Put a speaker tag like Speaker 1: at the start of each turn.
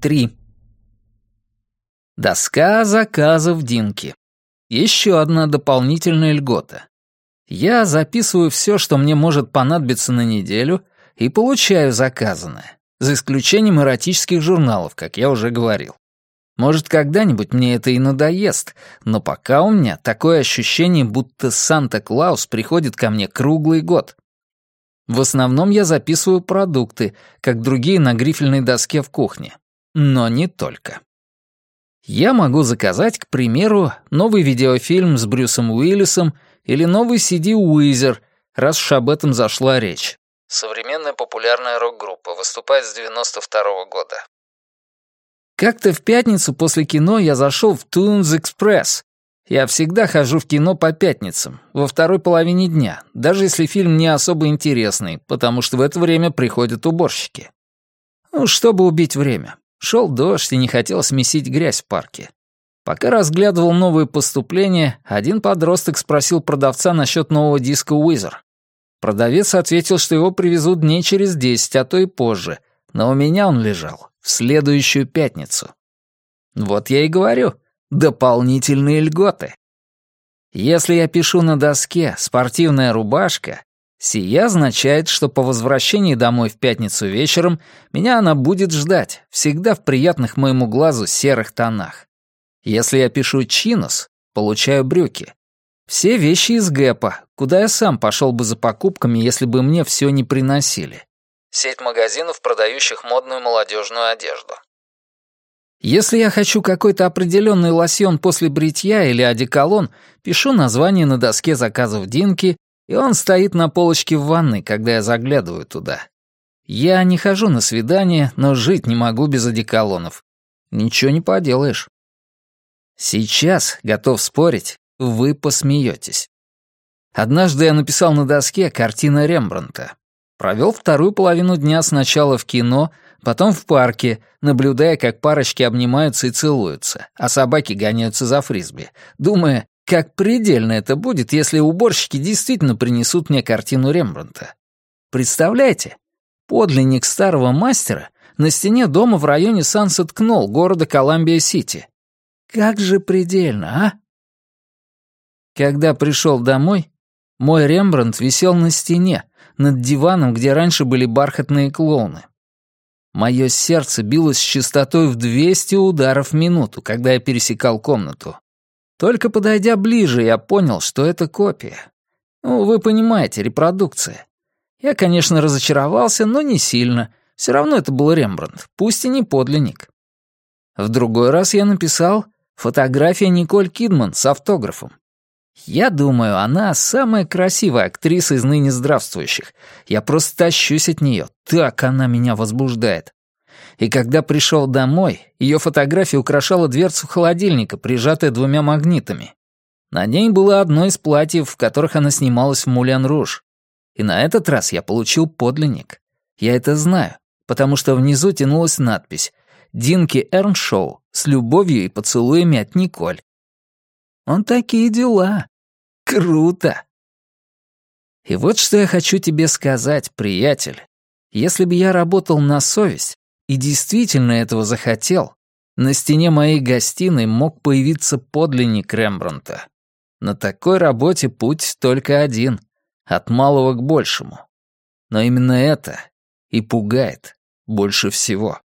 Speaker 1: 3. Доска заказов Динки. Еще одна дополнительная льгота. Я записываю все, что мне может понадобиться на неделю, и получаю заказанное, за исключением эротических журналов, как я уже говорил. Может, когда-нибудь мне это и надоест, но пока у меня такое ощущение, будто Санта-Клаус приходит ко мне круглый год. В основном я записываю продукты, как другие на грифельной доске в кухне. Но не только. Я могу заказать, к примеру, новый видеофильм с Брюсом Уиллисом или новый CD Weezer, раз уж об этом зашла речь. Современная популярная рок-группа, выступает с 92-го года. Как-то в пятницу после кино я зашел в Tunes Express. Я всегда хожу в кино по пятницам, во второй половине дня, даже если фильм не особо интересный, потому что в это время приходят уборщики. Ну, чтобы убить время. Шел дождь, и не хотелось месить грязь в парке. Пока разглядывал новые поступления, один подросток спросил продавца насчет нового диска Weezer. Продавец ответил, что его привезут дней через 10, а то и позже, но у меня он лежал в следующую пятницу. Вот я и говорю, дополнительные льготы. Если я пишу на доске «спортивная рубашка», сия означает, что по возвращении домой в пятницу вечером меня она будет ждать, всегда в приятных моему глазу серых тонах. Если я пишу «чинос», получаю брюки. Все вещи из Гэпа, куда я сам пошел бы за покупками, если бы мне все не приносили. Сеть магазинов, продающих модную молодежную одежду. Если я хочу какой-то определенный лосьон после бритья или одеколон, пишу название на доске заказов Динки, и он стоит на полочке в ванной, когда я заглядываю туда. Я не хожу на свидания, но жить не могу без одеколонов. Ничего не поделаешь. Сейчас, готов спорить, вы посмеетесь. Однажды я написал на доске картина Рембрандта. Провел вторую половину дня сначала в кино, потом в парке, наблюдая, как парочки обнимаются и целуются, а собаки гоняются за фрисби, думая, как предельно это будет, если уборщики действительно принесут мне картину Рембрандта. Представляете? Подлинник старого мастера на стене дома в районе Сансет-Кнолл, города Коламбия-Сити. Как же предельно, а? Когда пришел домой, мой Рембрандт висел на стене, над диваном, где раньше были бархатные клоуны. Мое сердце билось с частотой в 200 ударов в минуту, когда я пересекал комнату. Только подойдя ближе, я понял, что это копия. Ну, вы понимаете, репродукция. Я, конечно, разочаровался, но не сильно. Все равно это был Рембрандт, пусть и не подлинник. В другой раз я написал «Фотография Николь Кидман с автографом». Я думаю, она самая красивая актриса из ныне здравствующих. Я просто тащусь от нее, так она меня возбуждает. И когда пришел домой, ее фотография украшала дверцу холодильника, прижатая 2 магнитами. На ней было одно из платьев, в которых она снималась в «Мулен Руж». И на этот раз я получил подлинник. Я это знаю, потому что внизу тянулась надпись «Динки Эрншоу с любовью и поцелуями от Николь». Он такие дела. Круто. И вот что я хочу тебе сказать, приятель. Если бы я работал на совесть и действительно этого захотел, на стене моей гостиной мог появиться подлинник Рембрандта. На такой работе путь только один — от малого к большему. Но именно это и пугает больше всего.